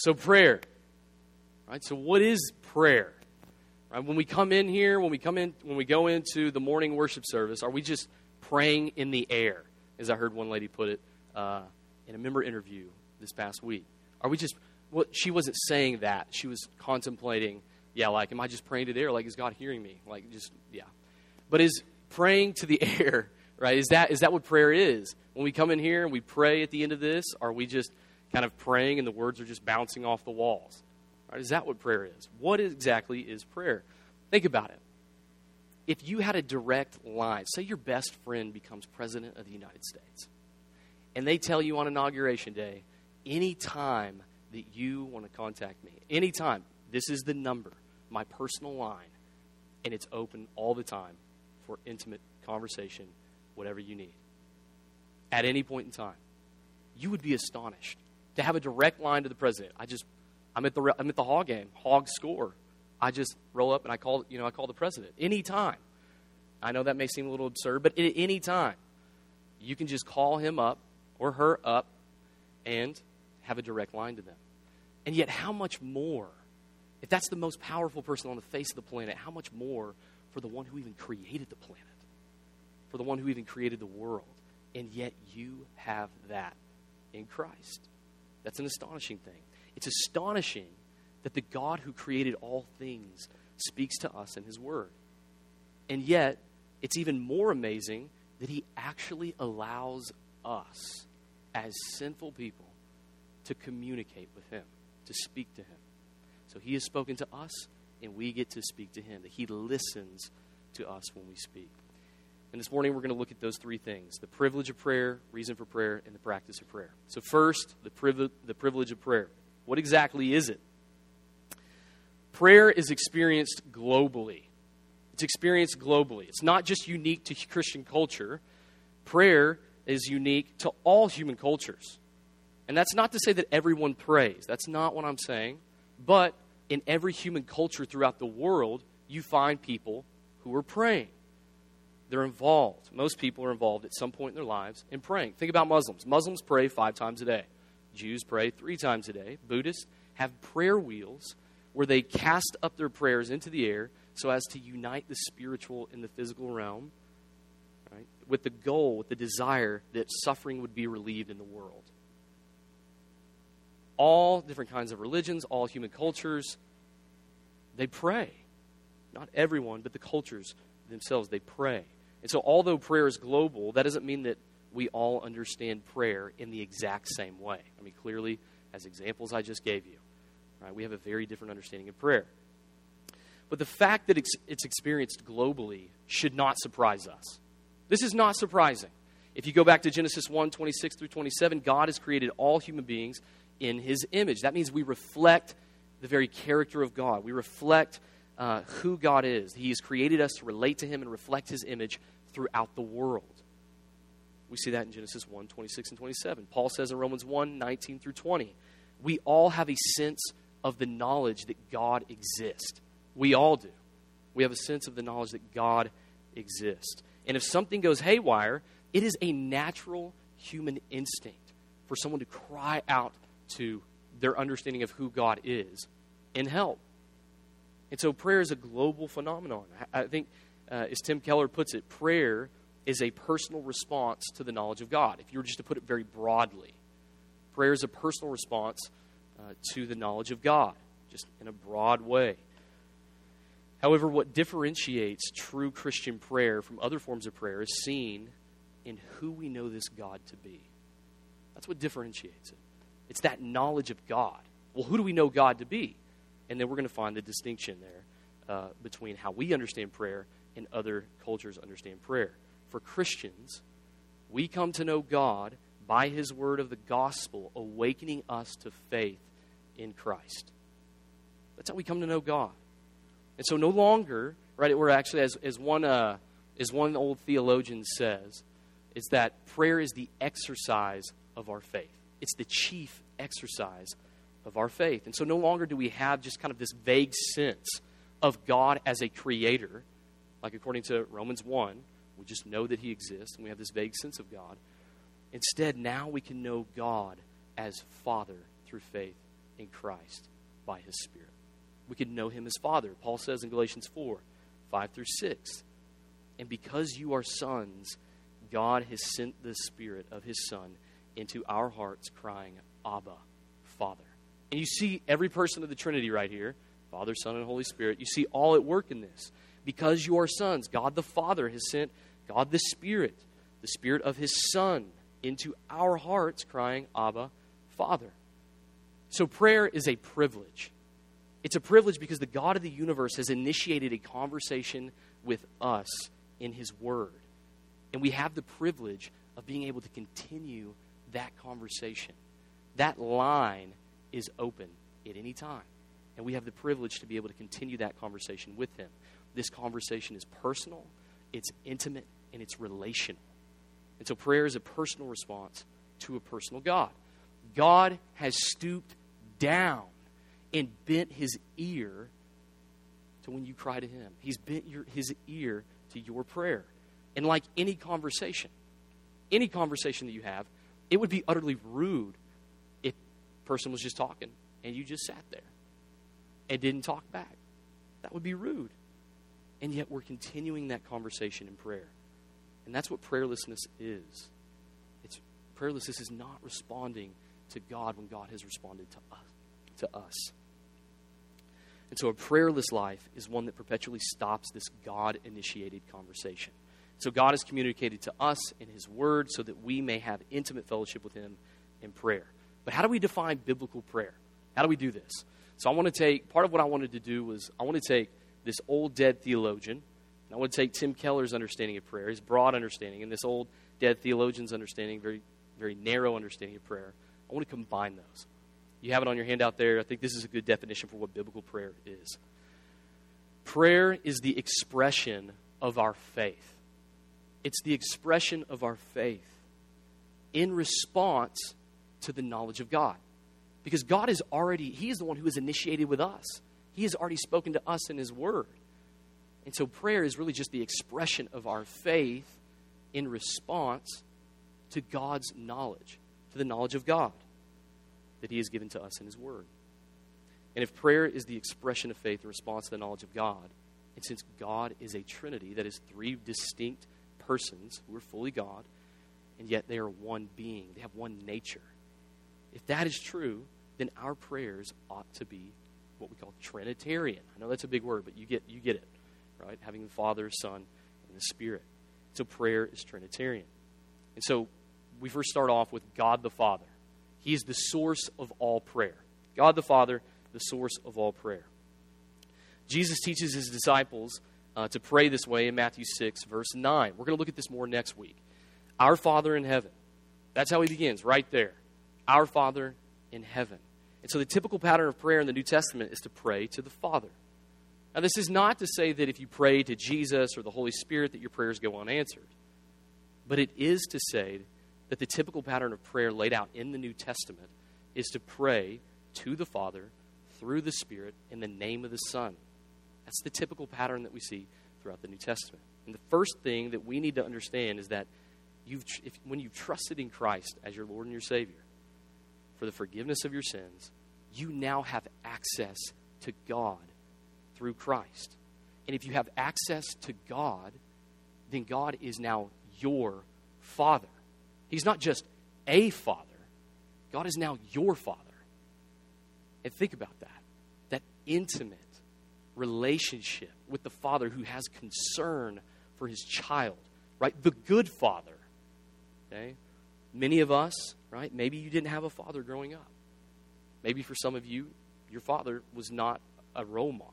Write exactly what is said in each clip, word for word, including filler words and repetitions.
So prayer, right? So what is prayer? Right? When we come in here, when we come in, when we go into the morning worship service, are we just praying in the air? As I heard one lady put it uh, in a member interview this past week. Are we just, well, she wasn't saying that. She was contemplating, yeah, like, am I just praying to the air? Like, is God hearing me? Like, just, yeah. But is praying to the air, right, is that is that what prayer is? When we come in here and we pray at the end of this, are we just kind of praying and the words are just bouncing off the walls? Right? Is that what prayer is? What exactly is prayer? Think about it. If you had a direct line, say your best friend becomes president of the United States, and they tell you on Inauguration Day, any time that you want to contact me, anytime, this is the number, my personal line, and it's open all the time for intimate conversation, whatever you need. At any point in time, you would be astonished to have a direct line to the president. I just, I'm at the I'm at the Hog game, Hog score. I just roll up and I call, you know, I call the president anytime. I know that may seem a little absurd, but at any time, you can just call him up or her up and have a direct line to them. And yet, how much more, if that's the most powerful person on the face of the planet, how much more for the one who even created the planet, for the one who even created the world, and yet you have that in Christ. That's an astonishing thing. It's astonishing that the God who created all things speaks to us in His Word. And yet, it's even more amazing that He actually allows us, as sinful people, to communicate with Him, to speak to Him. So He has spoken to us, and we get to speak to Him, that He listens to us when we speak. And this morning, we're going to look at those three things: the privilege of prayer, reason for prayer, and the practice of prayer. So first, the privilege, the privilege of prayer. What exactly is it? Prayer is experienced globally. It's experienced globally. It's not just unique to Christian culture. Prayer is unique to all human cultures. And that's not to say that everyone prays. That's not what I'm saying. But in every human culture throughout the world, you find people who are praying. They're involved. Most people are involved at some point in their lives in praying. Think about Muslims. Muslims pray five times a day. Jews pray three times a day. Buddhists have prayer wheels where they cast up their prayers into the air so as to unite the spiritual and the physical realm, right, with the goal, with the desire that suffering would be relieved in the world. All different kinds of religions, all human cultures, they pray. Not everyone, but the cultures themselves, they pray. And so although prayer is global, that doesn't mean that we all understand prayer in the exact same way. I mean, clearly, as examples I just gave you, right, we have a very different understanding of prayer. But the fact that it's, it's experienced globally should not surprise us. This is not surprising. If you go back to Genesis one, twenty-six through twenty-seven, God has created all human beings in His image. That means we reflect the very character of God. We reflect uh, who God is. He has created us to relate to Him and reflect His image throughout the world. We see that in Genesis one, twenty-six and twenty-seven. Paul says in Romans one, nineteen through twenty, we all have a sense of the knowledge that God exists. We all do. We have a sense of the knowledge that God exists. And if something goes haywire, it is a natural human instinct for someone to cry out to their understanding of who God is and help. And so prayer is a global phenomenon. I think, uh, as Tim Keller puts it, prayer is a personal response to the knowledge of God. If you were just to put it very broadly, prayer is a personal response uh, to the knowledge of God, just in a broad way. However, what differentiates true Christian prayer from other forms of prayer is seen in who we know this God to be. That's what differentiates it. It's that knowledge of God. Well, who do we know God to be? And then we're going to find the distinction there uh, between how we understand prayer and other cultures understand prayer. For Christians, we come to know God by His word of the gospel, awakening us to faith in Christ. That's how we come to know God. And so no longer, right, we're actually, as, as, one, uh, as one old theologian says, is that prayer is the exercise of our faith. It's the chief exercise of our faith. And so no longer do we have just kind of this vague sense of God as a creator, like according to Romans one, we just know that He exists, and we have this vague sense of God. Instead, now we can know God as Father through faith in Christ by his Spirit. We could know him as Father. Paul says in Galatians four, five through six, and because you are sons, God has sent the Spirit of his Son into our hearts, crying, Abba, Father. And you see every person of the Trinity right here, Father, Son, and Holy Spirit. You see all at work in this. Because you are sons, God the Father has sent God the Spirit, the Spirit of his Son, into our hearts, crying, Abba, Father. So prayer is a privilege. It's a privilege because the God of the universe has initiated a conversation with us in his word. And we have the privilege of being able to continue that conversation. That line is open at any time. And we have the privilege to be able to continue that conversation with him. This conversation is personal, it's intimate, and it's relational. And so prayer is a personal response to a personal God. God has stooped down and bent his ear to when you cry to him. He's bent your, his ear to your prayer. And like any conversation, any conversation that you have, it would be utterly rude if a person was just talking and you just sat there and didn't talk back. That would be rude. And yet we're continuing that conversation in prayer. And that's what prayerlessness is. It's prayerlessness is not responding to God when God has responded to us. To us. And so a prayerless life is one that perpetually stops this God-initiated conversation. So God has communicated to us in his word so that we may have intimate fellowship with him in prayer. But how do we define biblical prayer? How do we do this? So I want to take, part of what I wanted to do was, I want to take this old dead theologian, and I want to take Tim Keller's understanding of prayer, his broad understanding, and this old dead theologian's understanding, very, very narrow understanding of prayer. I want to combine those. You have it on your handout there. I think this is a good definition for what biblical prayer is. Prayer is the expression of our faith. It's the expression of our faith in response to the knowledge of God. Because God is already, he is the one who has initiated with us. He has already spoken to us in his word. And so prayer is really just the expression of our faith in response to God's knowledge, to the knowledge of God that he has given to us in his word. And if prayer is the expression of faith in response to the knowledge of God, and since God is a Trinity, that is three distinct persons who are fully God, and yet they are one being, they have one nature. If that is true, then our prayers ought to be what we call Trinitarian. I know that's a big word, but you get you get it, right? Having the Father, Son, and the Spirit. So prayer is Trinitarian. And so we first start off with God the Father. He is the source of all prayer. God the Father, the source of all prayer. Jesus teaches his disciples uh, to pray this way in Matthew six, verse nine. We're going to look at this more next week. Our Father in heaven. That's how he begins, right there. Our Father in heaven. And so the typical pattern of prayer in the New Testament is to pray to the Father. Now, this is not to say that if you pray to Jesus or the Holy Spirit that your prayers go unanswered. But it is to say that the typical pattern of prayer laid out in the New Testament is to pray to the Father through the Spirit in the name of the Son. That's the typical pattern that we see throughout the New Testament. And the first thing that we need to understand is that you've, if, when you've trusted in Christ as your Lord and your Savior for the forgiveness of your sins, you now have access to God through Christ. And if you have access to God, then God is now your Father. He's not just a Father. God is now your Father. And think about that. That intimate relationship with the Father who has concern for his child, right? The good Father, okay? Many of us, right? Maybe you didn't have a father growing up. Maybe for some of you, your father was not a role model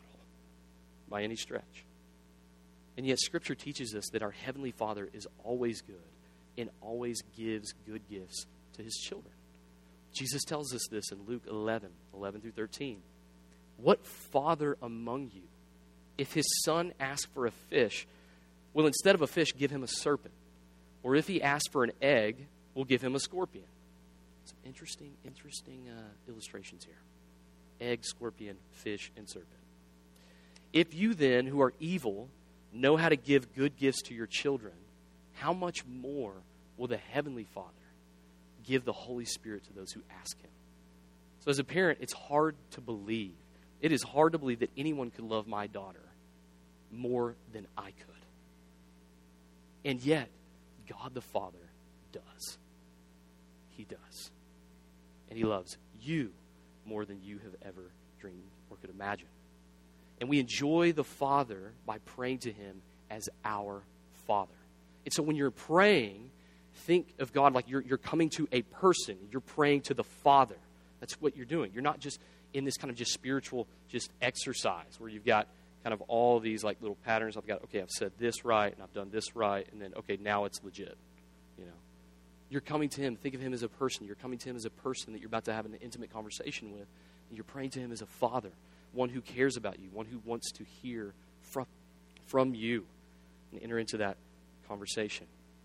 by any stretch. And yet Scripture teaches us that our Heavenly Father is always good and always gives good gifts to his children. Jesus tells us this in Luke eleven, eleven through thirteen. What father among you, if his son asks for a fish, will instead of a fish give him a serpent? Or if he asks for an egg, will give him a scorpion? Some interesting, interesting uh, illustrations here. Egg, scorpion, fish, and serpent. If you then, who are evil, know how to give good gifts to your children, how much more will the Heavenly Father give the Holy Spirit to those who ask him? So as a parent, it's hard to believe. It is hard to believe that anyone could love my daughter more than I could. And yet, God the Father does. He does. And he loves you more than you have ever dreamed or could imagine. And we enjoy the Father by praying to him as our Father. And so when you're praying, think of God like you're, you're coming to a person. You're praying to the Father. That's what you're doing. You're not just in this kind of just spiritual just exercise where you've got kind of all these like little patterns. I've got, okay, I've said this right, and I've done this right, and then, okay, now it's legit. You know, you're coming to him. Think of him as a person. You're coming to him as a person that you're about to have an intimate conversation with, and you're praying to him as a father, one who cares about you, one who wants to hear from, from you and enter into that conversation.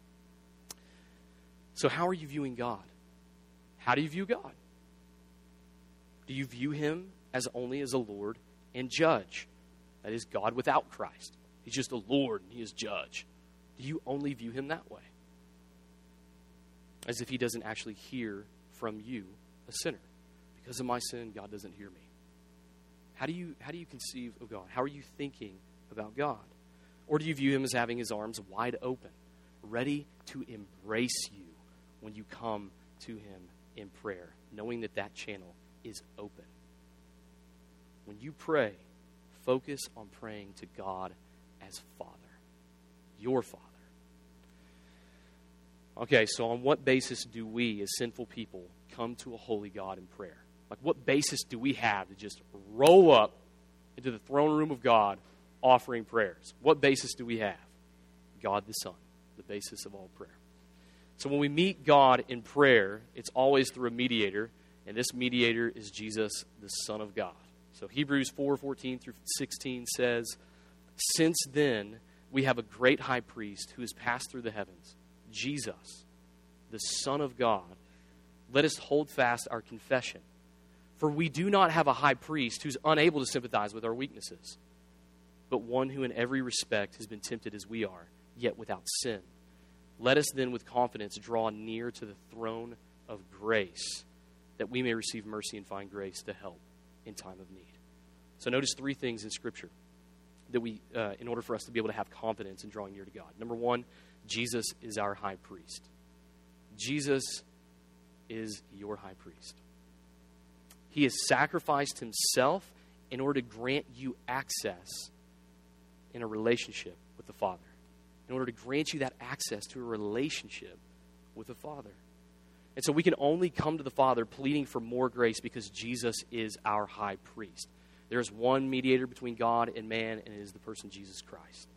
So how are you viewing God? How do you view God? Do you view him as only as a Lord and judge? That is God without Christ. He's just a Lord and he is judge. Do you only view him that way? As if he doesn't actually hear from you, a sinner. Because of my sin, God doesn't hear me. How do you, how do you conceive of God? How are you thinking about God? Or do you view him as having his arms wide open, ready to embrace you when you come to him in prayer, knowing that that channel is open? When you pray, focus on praying to God as Father, your Father. Okay, so on what basis do we, as sinful people, come to a holy God in prayer? Like, what basis do we have to just roll up into the throne room of God offering prayers? What basis do we have? God the Son, the basis of all prayer. So when we meet God in prayer, it's always through a mediator, and this mediator is Jesus, the Son of God. So Hebrews four fourteen through sixteen says, "Since then we have a great high priest who has passed through the heavens, Jesus, the Son of God. Let us hold fast our confession. For we do not have a high priest who's unable to sympathize with our weaknesses, but one who in every respect has been tempted as we are, yet without sin. Let us then with confidence draw near to the throne of grace, that we may receive mercy and find grace to help in time of need." So notice three things in Scripture that we, uh, in order for us to be able to have confidence in drawing near to God. Number one, Jesus is our high priest. Jesus is your high priest. He has sacrificed himself in order to grant you access in a relationship with the Father. In order to grant you that access to a relationship with the Father. And so we can only come to the Father pleading for more grace because Jesus is our high priest. There is one mediator between God and man, and it is the person Jesus Christ.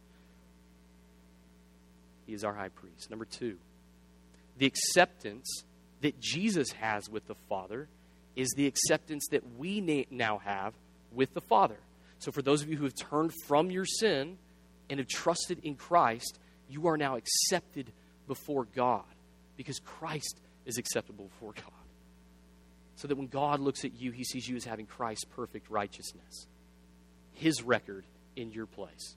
He is our high priest. Number two, the acceptance that Jesus has with the Father is the acceptance that we na- now have with the Father. So for those of you who have turned from your sin and have trusted in Christ, you are now accepted before God because Christ is acceptable before God. So that when God looks at you, he sees you as having Christ's perfect righteousness, his record in your place.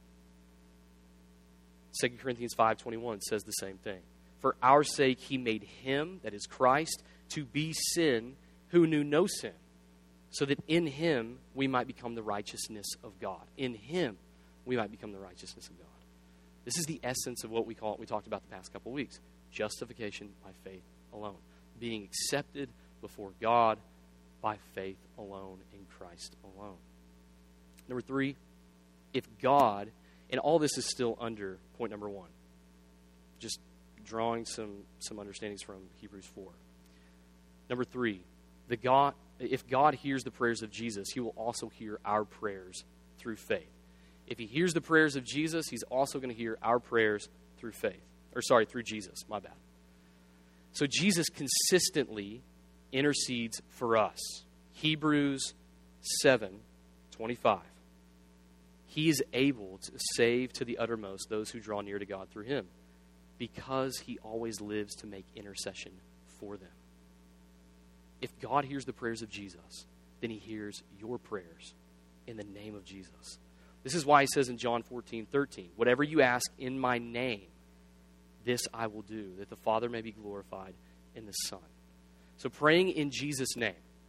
Second Corinthians five twenty-one says the same thing. For our sake he made him, that is Christ, to be sin who knew no sin, so that in him we might become the righteousness of God. In him we might become the righteousness of God. This is the essence of what we call, we talked about the past couple of weeks. Justification by faith alone. Being accepted before God by faith alone in Christ alone. Number three, if God, and all this is still under point number one, just drawing some, some understandings from Hebrews four. Number three, the God, if God hears the prayers of Jesus, he will also hear our prayers through faith. If he hears the prayers of Jesus, he's also going to hear our prayers through faith. Or sorry, through Jesus, my bad. So Jesus consistently intercedes for us. Hebrews seven twenty-five. He is able to save to the uttermost those who draw near to God through him, because he always lives to make intercession for them. If God hears the prayers of Jesus, then he hears your prayers in the name of Jesus. This is why he says in John fourteen thirteen, whatever you ask in my name, this I will do, that the Father may be glorified in the Son. So praying in Jesus' name,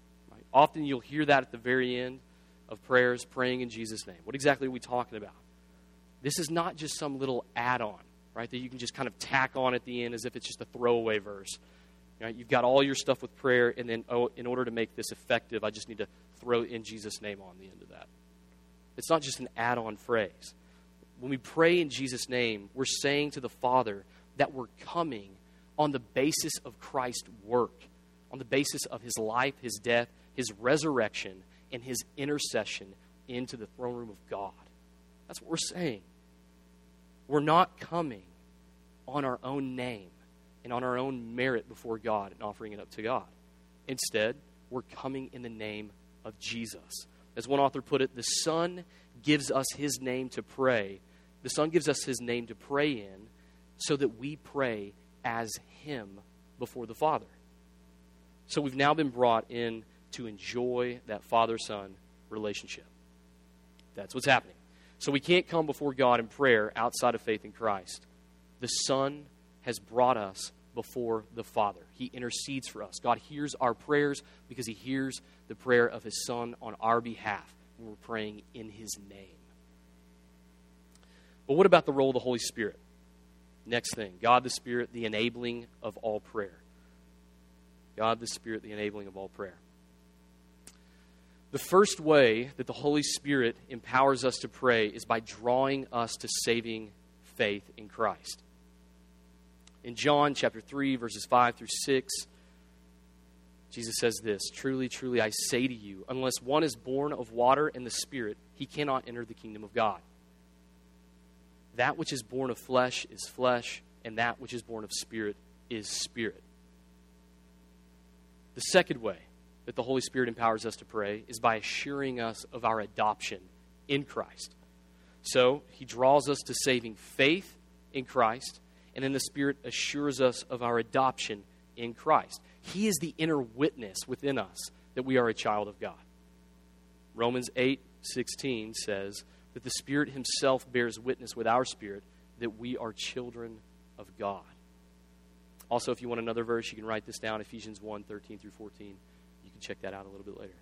Often you'll hear that at the very end of prayers, praying in Jesus' name. What exactly are we talking about? This is not just some little add-on, right, that you can just kind of tack on at the end as if it's just a throwaway verse. Right? You've got all your stuff with prayer, and then, oh, in order to make this effective, I just need to throw in Jesus' name on the end of that. It's not just an add-on phrase. When we pray in Jesus' name, we're saying to the Father that we're coming on the basis of Christ's work, on the basis of his life, his death, his resurrection, and his intercession into the throne room of God. That's what we're saying. We're not coming on our own name and on our own merit before God and offering it up to God. Instead, we're coming in the name of Jesus. As one author put it, the Son gives us his name to pray. The Son gives us his name to pray in so that we pray as him before the Father. So we've now been brought in to enjoy that Father-Son relationship. That's what's happening. So we can't come before God in prayer outside of faith in Christ. The Son has brought us before the Father. He intercedes for us. God hears our prayers because he hears the prayer of his Son on our behalf when we're praying in his name. But what about the role of the Holy Spirit? Next thing, God the Spirit, the enabling of all prayer. God the Spirit, the enabling of all prayer. The first way that the Holy Spirit empowers us to pray is by drawing us to saving faith in Christ. In John chapter three, verses five through six, Jesus says this, "Truly, truly, I say to you, unless one is born of water and the Spirit, he cannot enter the kingdom of God. That which is born of flesh is flesh, and that which is born of Spirit is spirit." The second way that the Holy Spirit empowers us to pray is by assuring us of our adoption in Christ. So, he draws us to saving faith in Christ, and then the Spirit assures us of our adoption in Christ. He is the inner witness within us that we are a child of God. Romans eight sixteen says that the Spirit himself bears witness with our spirit that we are children of God. Also, if you want another verse, you can write this down, Ephesians one thirteen through fourteen. You can check that out a little bit later.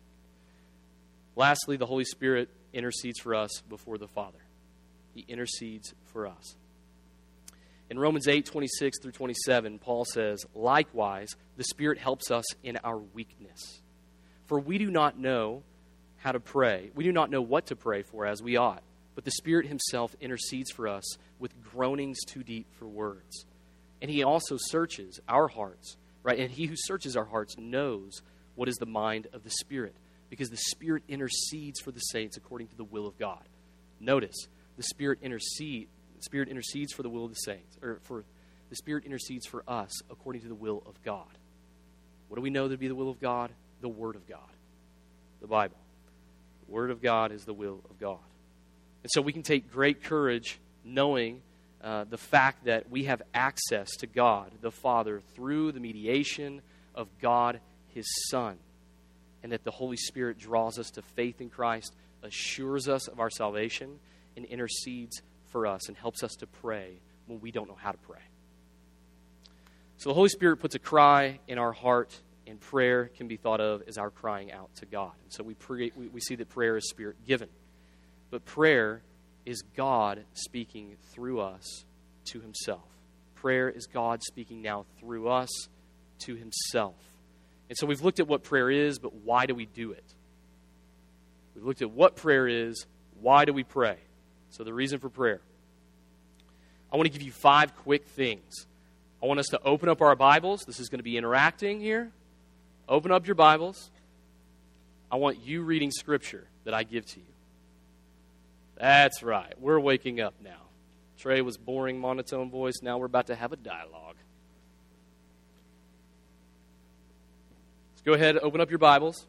Lastly, the Holy Spirit intercedes for us before the Father. He intercedes for us. In Romans eight twenty-six through twenty-seven, Paul says, "Likewise, the Spirit helps us in our weakness. For we do not know how to pray. We do not know what to pray for as we ought. But the Spirit himself intercedes for us with groanings too deep for words. And he also searches our hearts, right? And he who searches our hearts knows what is the mind of the Spirit, because the Spirit intercedes for the saints according to the will of God." Notice, the Spirit intercede, the Spirit intercedes for the will of the saints, or for the Spirit intercedes for us according to the will of God. What do we know to be the will of God? The Word of God, the Bible. The Word of God is the will of God. And so we can take great courage knowing uh, the fact that we have access to God, the Father, through the mediation of God, his Son, and that the Holy Spirit draws us to faith in Christ, assures us of our salvation, and intercedes for us and helps us to pray when we don't know how to pray. So the Holy Spirit puts a cry in our heart, and prayer can be thought of as our crying out to God. And so we pray, we, we see that prayer is Spirit-given. But prayer is God speaking through us to himself. Prayer is God speaking now through us to himself. And so we've looked at what prayer is, but why do we do it? We've looked at what prayer is, why do we pray? So the reason for prayer. I want to give you five quick things. I want us to open up our Bibles. This is going to be interacting here. Open up your Bibles. I want you reading Scripture that I give to you. That's right. We're waking up now. Trey was boring, monotone voice. Now we're about to have a dialogue. Let's go ahead and open up your Bibles.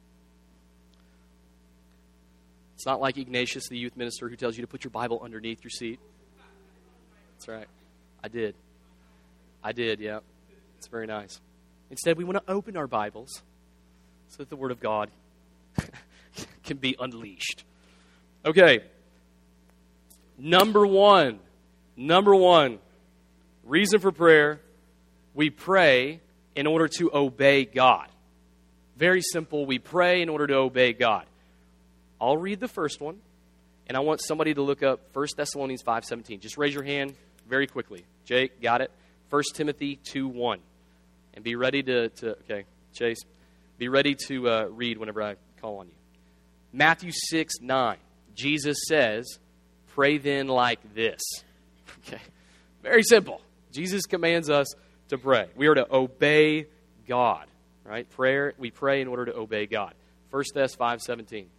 It's not like Ignatius, the youth minister, who tells you to put your Bible underneath your seat. That's right. I did. I did, yeah. It's very nice. Instead, we want to open our Bibles so that the Word of God can be unleashed. Okay. Number one. Number one. Reason for prayer. We pray in order to obey God. Very simple. We pray in order to obey God. I'll read the first one, and I want somebody to look up First Thessalonians five seventeen. Just raise your hand very quickly. Jake, got it? First Timothy two one. And be ready to, to okay, Chase, be ready to uh, read whenever I call on you. Matthew six nine. Jesus says, pray then like this. Okay, very simple. Jesus commands us to pray. We are to obey God, right? Prayer, we pray in order to obey God. First Thess five seventeen.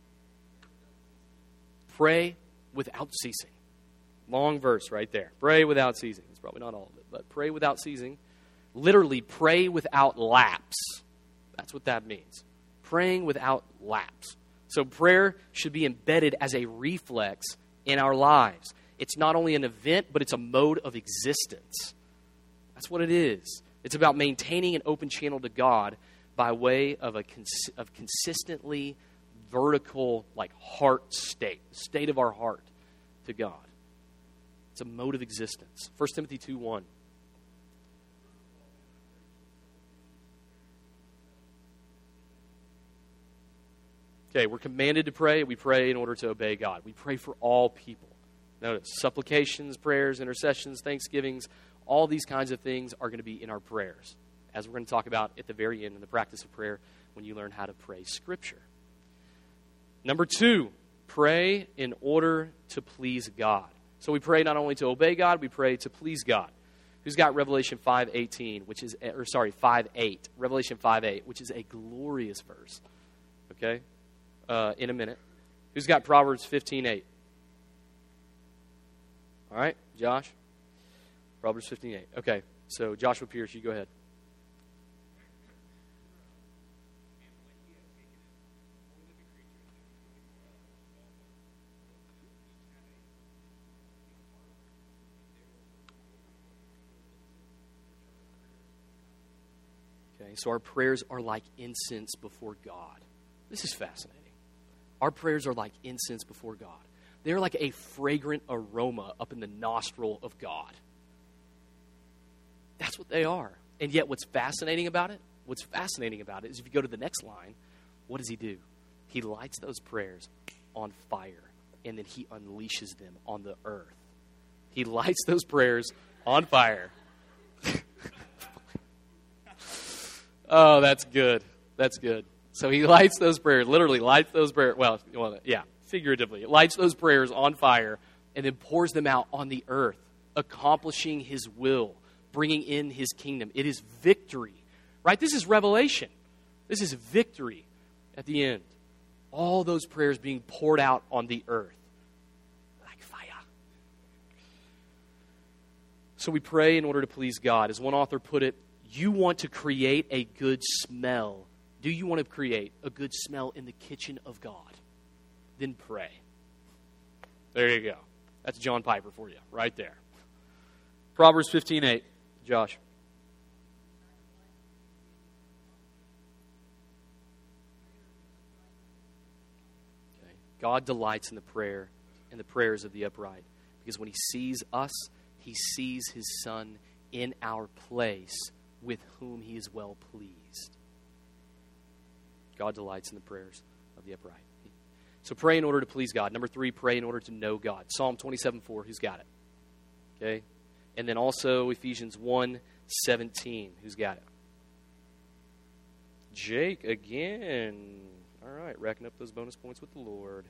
Pray without ceasing. Long verse right there. Pray without ceasing. It's probably not all of it, but pray without ceasing. Literally, pray without lapse. That's what that means. Praying without lapse. So prayer should be embedded as a reflex in our lives. It's not only an event, but it's a mode of existence. That's what it is. It's about maintaining an open channel to God by way of a cons- of consistently vertical, like heart state, state of our heart to God. It's a mode of existence. First Timothy two one. Okay, we're commanded to pray. We pray in order to obey God. We pray for all people. Notice, supplications, prayers, intercessions, thanksgivings, all these kinds of things are going to be in our prayers, as we're going to talk about at the very end in the practice of prayer when you learn how to pray Scripture. Number two, pray in order to please God. So we pray not only to obey God, we pray to please God. Who's got Revelation five eighteen, which is, or sorry, five eight, Revelation five eight, which is a glorious verse. Okay? Uh, in a minute. Who's got Proverbs fifteen eight? All right, Josh? Proverbs fifteen eight. Okay, so Joshua Pierce, you go ahead. Okay, so our prayers are like incense before God. This is fascinating. Our prayers are like incense before God. They're like a fragrant aroma up in the nostril of God. That's what they are. And yet what's fascinating about it, what's fascinating about it is if you go to the next line, what does he do? He lights those prayers on fire, and then he unleashes them on the earth. He lights those prayers on fire. Oh, that's good. That's good. So he lights those prayers, literally lights those prayers, well, well, yeah, figuratively, lights those prayers on fire and then pours them out on the earth, accomplishing his will, bringing in his kingdom. It is victory, right? This is revelation. This is victory at the end. All those prayers being poured out on the earth like fire. So we pray in order to please God. As one author put it, you want to create a good smell. Do you want to create a good smell in the kitchen of God? Then pray. There you go. That's John Piper for you, right there. Proverbs fifteen eight. Josh. Okay. God delights in the prayer and the prayers of the upright, because when he sees us, he sees his Son in our place, with whom he is well pleased. God delights in the prayers of the upright. So pray in order to please God. Number three, pray in order to know God. Psalm twenty-seven four, who's got it? Okay. And then also Ephesians one seventeen, who's got it? Jake again. All right, racking up those bonus points with the Lord.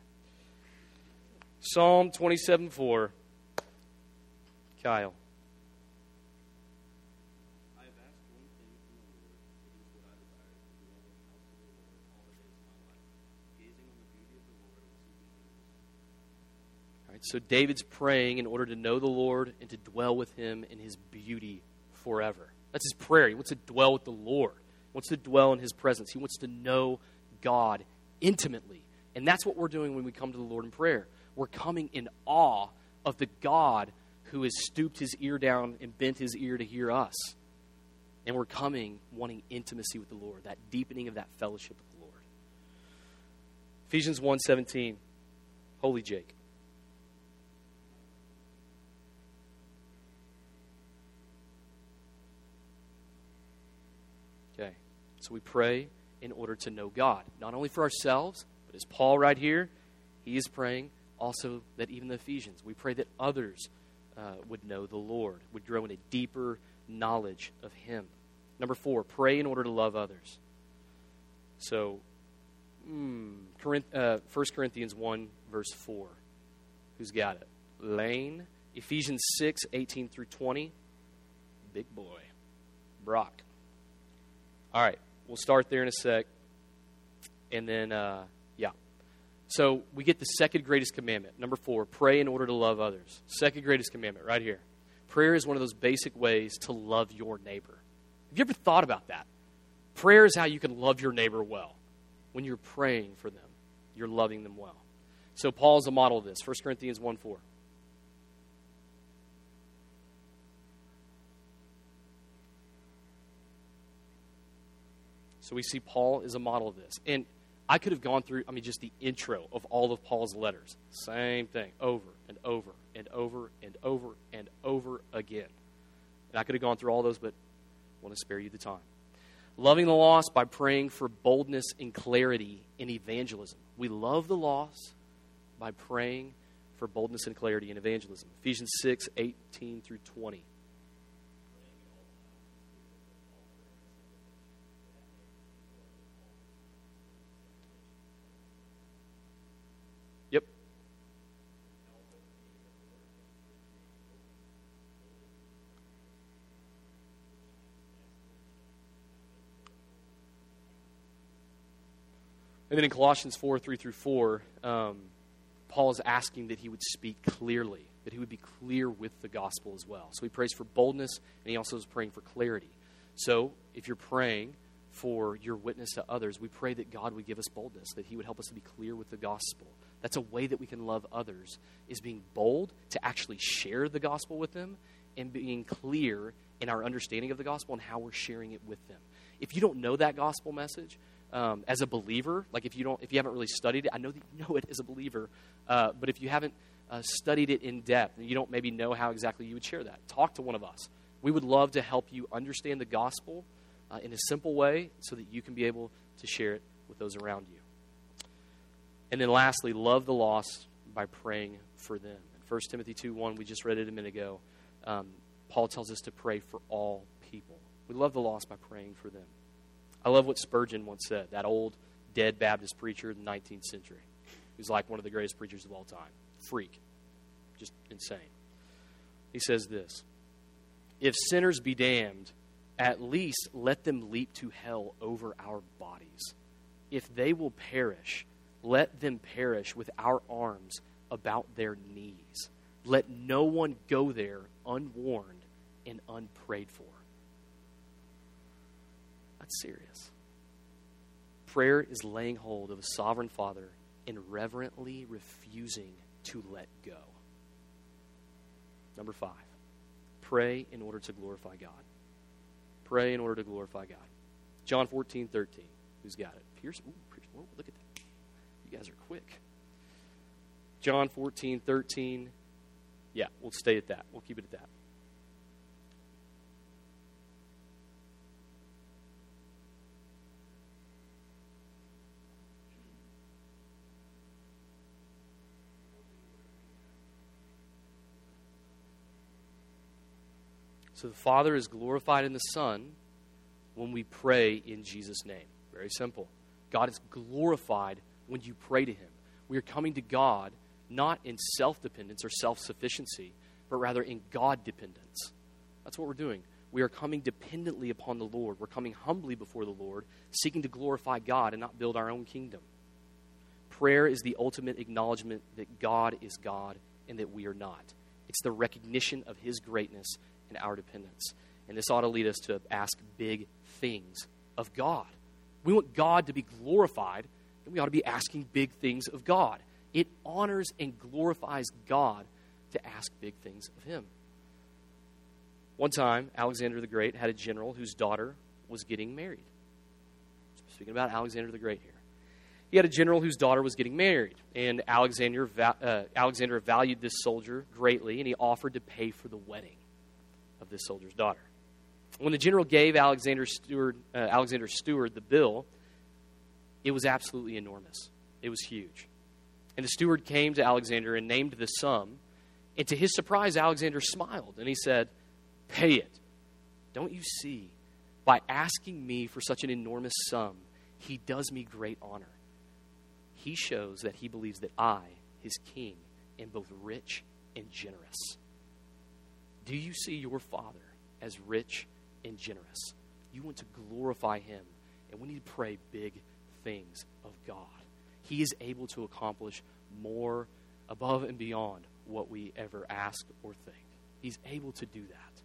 Psalm twenty-seven four. Kyle. So David's praying in order to know the Lord and to dwell with him in his beauty forever. That's his prayer. He wants to dwell with the Lord. He wants to dwell in his presence. He wants to know God intimately. And that's what we're doing when we come to the Lord in prayer. We're coming in awe of the God who has stooped his ear down and bent his ear to hear us. And we're coming wanting intimacy with the Lord, that deepening of that fellowship with the Lord. Ephesians one seventeen. Holy Jake. Okay, so we pray in order to know God. Not only for ourselves, but as Paul right here, he is praying also that even the Ephesians, we pray that others uh, would know the Lord, would grow in a deeper knowledge of him. Number four, pray in order to love others. So, mm, Corinth, uh, First Corinthians one, verse four. Who's got it? Lane. Ephesians six, eighteen through twenty. Big boy. Brock. All right, we'll start there in a sec. And then, uh, yeah. So we get the second greatest commandment. Number four, pray in order to love others. Second greatest commandment right here. Prayer is one of those basic ways to love your neighbor. Have you ever thought about that? Prayer is how you can love your neighbor well. When you're praying for them, you're loving them well. So Paul is a model of this. First Corinthians one four. So we see Paul is a model of this. And I could have gone through, I mean, just the intro of all of Paul's letters. Same thing, over and over and over and over and over again. And I could have gone through all those, but I want to spare you the time. Loving the lost by praying for boldness and clarity in evangelism. We love the lost by praying for boldness and clarity in evangelism. Ephesians six, eighteen through twenty. Yep. And then in Colossians four, three through four, um, Paul is asking that he would speak clearly, that he would be clear with the gospel as well. So he prays for boldness, and he also is praying for clarity. So if you're praying for your witness to others, we pray that God would give us boldness, that he would help us to be clear with the gospel. That's a way that we can love others, is being bold to actually share the gospel with them and being clear in our understanding of the gospel and how we're sharing it with them. If you don't know that gospel message, Um, as a believer, like if you don't, if you haven't really studied it, I know that you know it as a believer, uh, but if you haven't uh, studied it in depth, and you don't maybe know how exactly you would share that, talk to one of us. We would love to help you understand the gospel uh, in a simple way so that you can be able to share it with those around you. And then lastly, love the lost by praying for them. In First Timothy two one, we just read it a minute ago, um, Paul tells us to pray for all people. We love the lost by praying for them. I love what Spurgeon once said, that old dead Baptist preacher in the nineteenth century, who's like one of the greatest preachers of all time. Freak. Just insane. He says this: if sinners be damned, at least let them leap to hell over our bodies. If they will perish, let them perish with our arms about their knees. Let no one go there unwarned and unprayed for. That's serious. Prayer is laying hold of a sovereign Father and reverently refusing to let go. Number five, pray in order to glorify God. Pray in order to glorify God. John fourteen, thirteen. Who's got it? Pierce. Ooh, Pierce. Whoa, look at that. You guys are quick. John fourteen, thirteen. Yeah, we'll stay at that. We'll keep it at that. So the Father is glorified in the Son when we pray in Jesus' name. Very simple. God is glorified when you pray to him. We are coming to God not in self-dependence or self-sufficiency, but rather in God-dependence. That's what we're doing. We are coming dependently upon the Lord. We're coming humbly before the Lord, seeking to glorify God and not build our own kingdom. Prayer is the ultimate acknowledgement that God is God and that we are not. It's the recognition of his greatness and our dependence. And this ought to lead us to ask big things of God. We want God to be glorified, and we ought to be asking big things of God. It honors and glorifies God to ask big things of him. One time, Alexander the Great had a general whose daughter was getting married. Speaking about Alexander the Great here. He had a general whose daughter was getting married, and Alexander, uh, Alexander valued this soldier greatly, and he offered to pay for the wedding of this soldier's daughter. When the general gave Alexander Steward, uh, Alexander Steward the bill, it was absolutely enormous. It was huge. And the steward came to Alexander and named the sum. And to his surprise, Alexander smiled. And he said, pay it. Don't you see? By asking me for such an enormous sum, he does me great honor. He shows that he believes that I, his king, am both rich and generous. Do you see your Father as rich and generous? You want to glorify him, and we need to pray big things of God. He is able to accomplish more above and beyond what we ever ask or think. He's able to do that.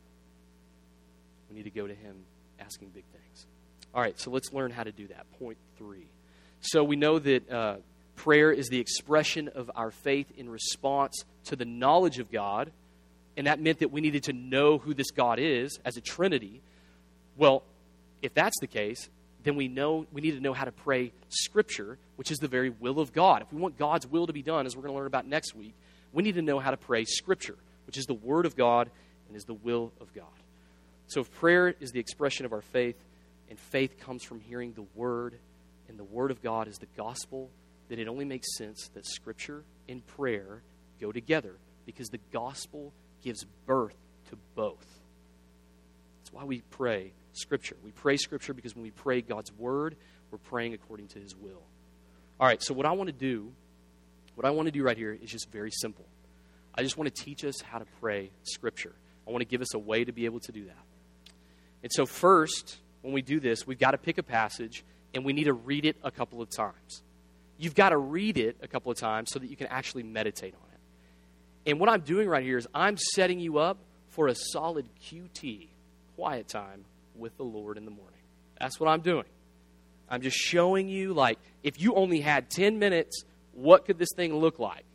We need to go to him asking big things. All right, so let's learn how to do that. Point three. So we know that uh, prayer is the expression of our faith in response to the knowledge of God, and that meant that we needed to know who this God is as a Trinity. Well, if that's the case, then we know we need to know how to pray Scripture, which is the very will of God. If we want God's will to be done, as we're going to learn about next week, we need to know how to pray Scripture, which is the Word of God and is the will of God. So if prayer is the expression of our faith, and faith comes from hearing the Word, and the Word of God is the gospel, then it only makes sense that Scripture and prayer go together, because the gospel gives birth to both. That's why we pray Scripture. We pray Scripture because when we pray God's Word, we're praying according to His will. All right, so what I want to do, what I want to do right here is just very simple. I just want to teach us how to pray Scripture. I want to give us a way to be able to do that. And so first, when we do this, we've got to pick a passage, and we need to read it a couple of times. You've got to read it a couple of times so that you can actually meditate on it. And what I'm doing right here is I'm setting you up for a solid Q T, quiet time, with the Lord in the morning. That's what I'm doing. I'm just showing you, like, if you only had ten minutes, what could this thing look like?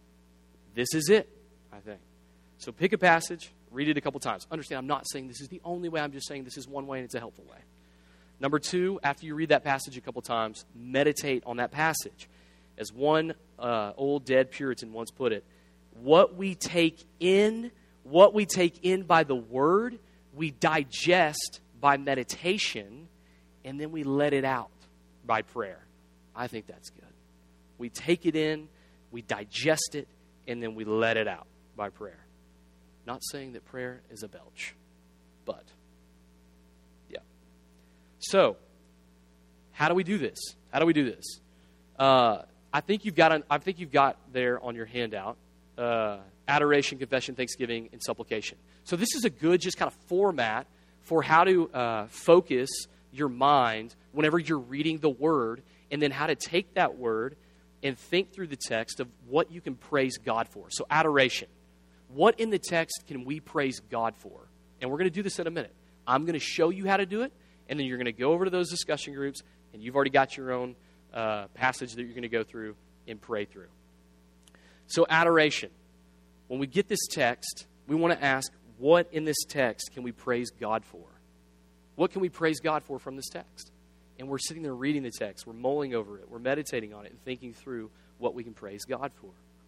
This is it, I think. So pick a passage, read it a couple times. Understand, I'm not saying this is the only way. I'm just saying this is one way, and it's a helpful way. Number two, after you read that passage a couple times, meditate on that passage. As one uh, old dead Puritan once put it, what we take in, what we take in by the Word, we digest by meditation, and then we let it out by prayer. I think that's good. We take it in, we digest it, and then we let it out by prayer. Not saying that prayer is a belch, but yeah. So, how do we do this? How do we do this? Uh, I think you've got. An, I think you've got there on your handout uh, adoration, confession, thanksgiving, and supplication. So this is a good just kind of format for how to uh, focus your mind whenever you're reading the Word, and then how to take that Word and think through the text of what you can praise God for. So adoration. What in the text can we praise God for? And we're going to do this in a minute. I'm going to show you how to do it, and then you're going to go over to those discussion groups, and you've already got your own uh, passage that you're going to go through and pray through. So adoration. When we get this text, we want to ask, what in this text can we praise God for? What can we praise God for from this text? And we're sitting there reading the text. We're mulling over it. We're meditating on it and thinking through what we can praise God for.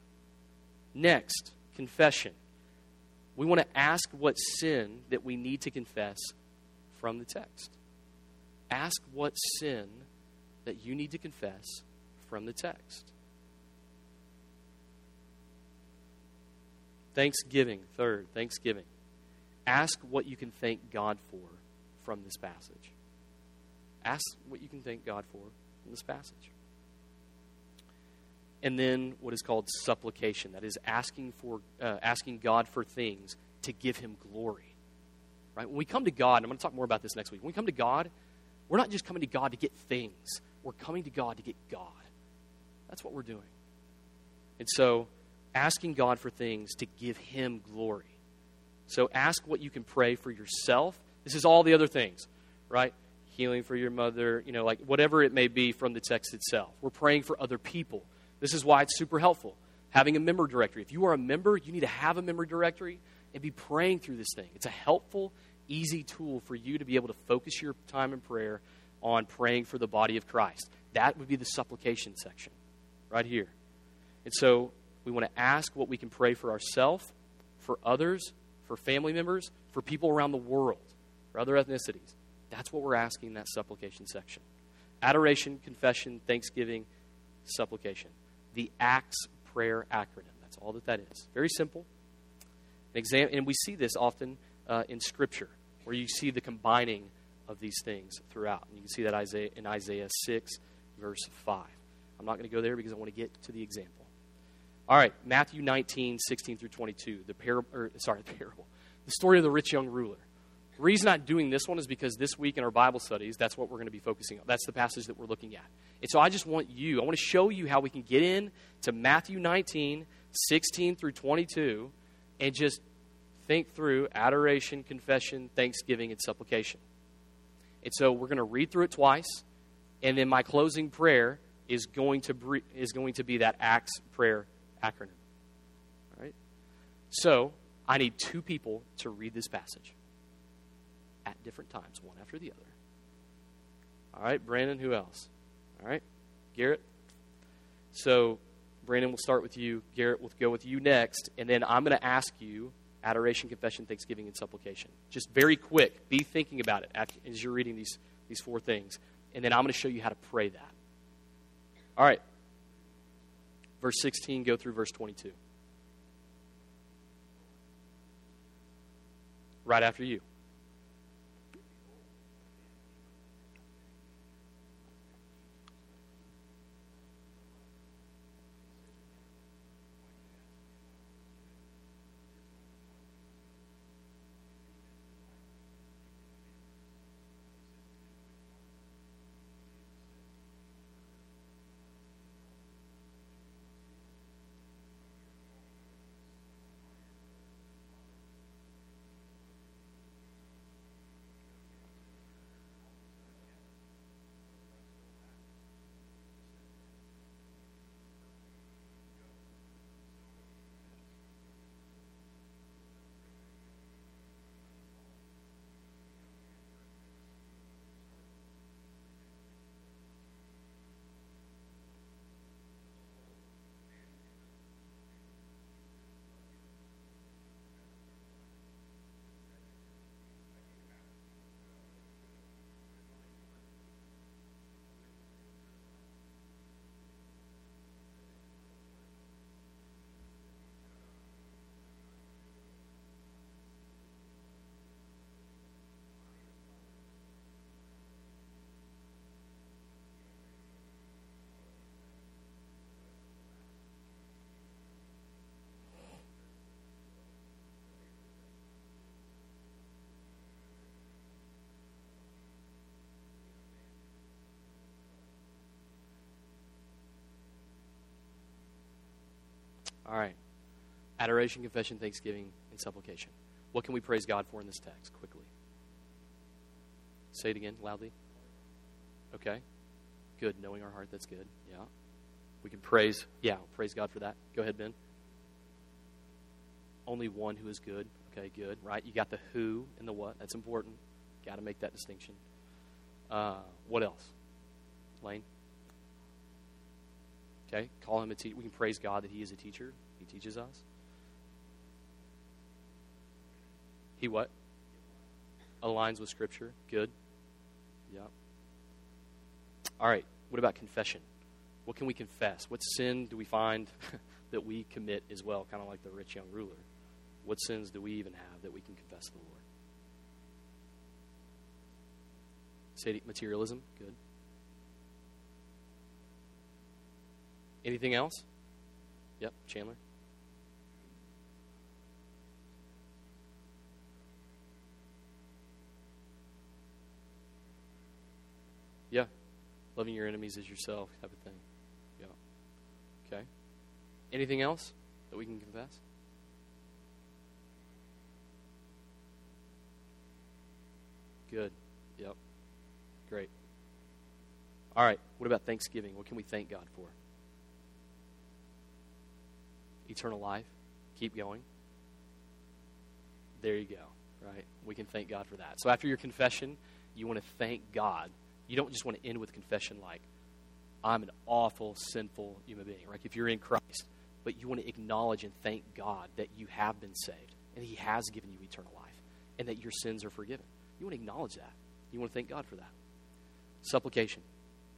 Next, confession. We want to ask what sin that we need to confess from the text. Ask what sin that you need to confess from the text. Thanksgiving. Third, thanksgiving. Ask what you can thank God for from this passage. Ask what you can thank God for from this passage. And then what is called supplication. That is asking for uh, asking God for things to give Him glory. Right? When we come to God, and I'm going to talk more about this next week. When we come to God, we're not just coming to God to get things. We're coming to God to get God. That's what we're doing. And so, asking God for things to give Him glory. So ask what you can pray for yourself. This is all the other things, right? Healing for your mother, you know, like whatever it may be from the text itself. We're praying for other people. This is why it's super helpful. Having a member directory. If you are a member, you need to have a member directory and be praying through this thing. It's a helpful, easy tool for you to be able to focus your time in prayer on praying for the body of Christ. That would be the supplication section right here. And so we want to ask what we can pray for ourselves, for others, for family members, for people around the world, for other ethnicities. That's what we're asking in that supplication section. Adoration, confession, thanksgiving, supplication. The ACTS prayer acronym. That's all that that is. Very simple. An exam- and we see this often uh, in Scripture, where you see the combining of these things throughout. And you can see that Isaiah, in Isaiah six, verse five. I'm not going to go there because I want to get to the example. All right, Matthew nineteen, sixteen through twenty-two. The parable, or, sorry, the parable. The story of the rich young ruler. The reason I'm doing this one is because this week in our Bible studies, that's what we're going to be focusing on. That's the passage that we're looking at. And so I just want you, I want to show you how we can get in to Matthew nineteen, sixteen through twenty-two, and just think through adoration, confession, thanksgiving, and supplication. And so we're going to read through it twice, and then my closing prayer is going to bre- is going to be that ACTS prayer acronym. All right? So I need two people to read this passage at different times, one after the other. All right, Brandon, who else? All right, Garrett. So Brandon, we'll start with you. Garrett, will go with you next, and then I'm going to ask you adoration, confession, thanksgiving, and supplication. Just very quick. Be thinking about it as you're reading these, these four things. And then I'm going to show you how to pray that. All right. Verse sixteen, go through verse twenty-two. Right after you. All right. Adoration, confession, thanksgiving, and supplication. What can we praise God for in this text? Quickly. Say it again, loudly. Okay. Good. Knowing our heart, that's good. Yeah. We can praise, yeah, praise God for that. Go ahead, Ben. Only one who is good. Okay, good. Right? You got the who and the what. That's important. Got to make that distinction. Uh, what else? Lane? Okay, call him a teacher. We can praise God that he is a teacher. He teaches us. He what? Aligns with Scripture. Good. Yeah. All right, what about confession? What can we confess? What sin do we find that we commit as well, kind of like the rich young ruler? What sins do we even have that we can confess to the Lord? Say materialism. Good. Anything else? Yep, Chandler. Yeah, loving your enemies as yourself type of thing. Yeah. Okay. Anything else that we can confess? Good. Yep. Great. All right. What about Thanksgiving? What can we thank God for? Eternal life. Keep going. There you go. Right? We can thank God for that. So after your confession, you want to thank God. You don't just want to end with confession like, I'm an awful, sinful human being. Right? If you're in Christ. But you want to acknowledge and thank God that you have been saved. And He has given you eternal life. And that your sins are forgiven. You want to acknowledge that. You want to thank God for that. Supplication.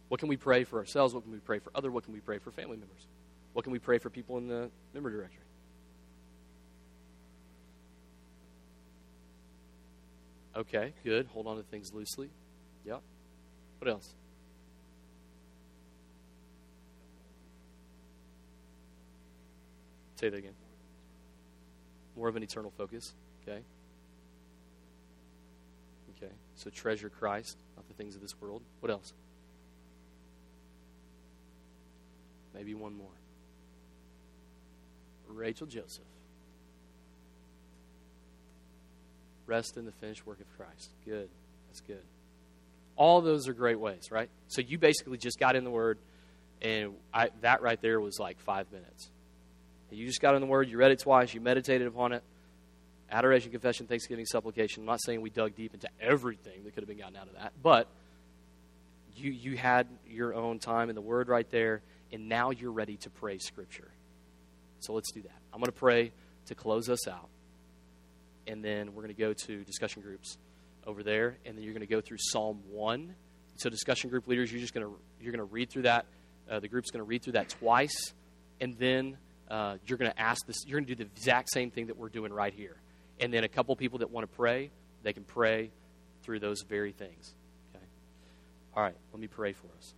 What can we pray for ourselves? What can we pray for others? What can we pray for family members? What can we pray for people in the member directory? Okay, good. Hold on to things loosely. Yep. What else? Say that again. More of an eternal focus. Okay. Okay. So treasure Christ, not the things of this world. What else? Maybe one more. Rachel Joseph. Rest in the finished work of Christ. Good. That's good. All those are great ways, right? So you basically just got in the Word, and I, that right there was like five minutes. You just got in the Word, you read it twice, you meditated upon it. Adoration, confession, thanksgiving, supplication. I'm not saying we dug deep into everything that could have been gotten out of that, but you you had your own time in the Word right there, and now you're ready to pray Scripture. So let's do that. I'm going to pray to close us out, and then we're going to go to discussion groups over there, and then you're going to go through Psalm one. So discussion group leaders, you're just going to you're going to read through that. Uh, the group's going to read through that twice, and then uh, you're going to ask this. You're going to do the exact same thing that we're doing right here. And then a couple people that want to pray, they can pray through those very things. Okay. All right. Let me pray for us.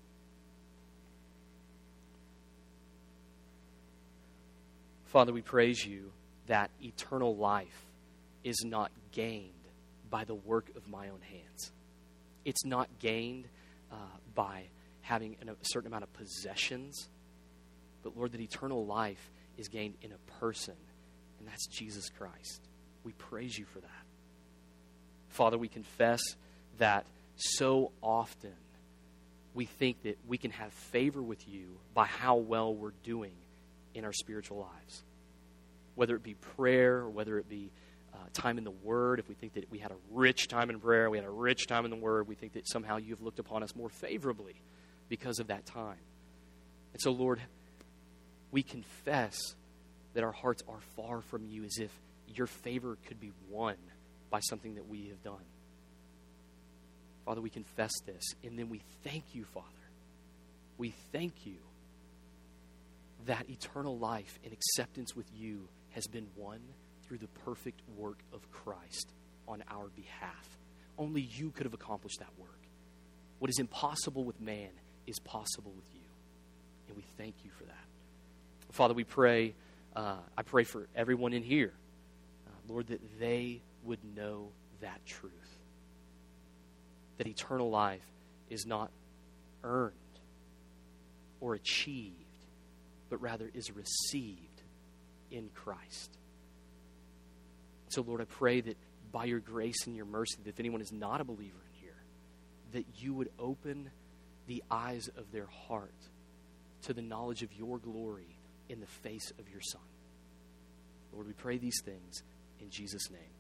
Father, we praise you that eternal life is not gained by the work of my own hands. It's not gained uh, by having an, a certain amount of possessions. But, Lord, that eternal life is gained in a person, and that's Jesus Christ. We praise you for that. Father, we confess that so often we think that we can have favor with you by how well we're doing in our spiritual lives. Whether it be prayer or whether it be uh, time in the Word, if we think that we had a rich time in prayer, we had a rich time in the Word, we think that somehow you've looked upon us more favorably because of that time. And so, Lord, we confess that our hearts are far from you, as if your favor could be won by something that we have done. Father, we confess this, and then we thank you, Father. We thank you that eternal life and acceptance with you has been won through the perfect work of Christ on our behalf. Only you could have accomplished that work. What is impossible with man is possible with you, and we thank you for that. Father, we pray, uh, I pray for everyone in here, uh, Lord, that they would know that truth. That eternal life is not earned or achieved, but rather is received in Christ. So, Lord, I pray that by your grace and your mercy, that if anyone is not a believer in here, that you would open the eyes of their heart to the knowledge of your glory in the face of your Son. Lord, we pray these things in Jesus' name.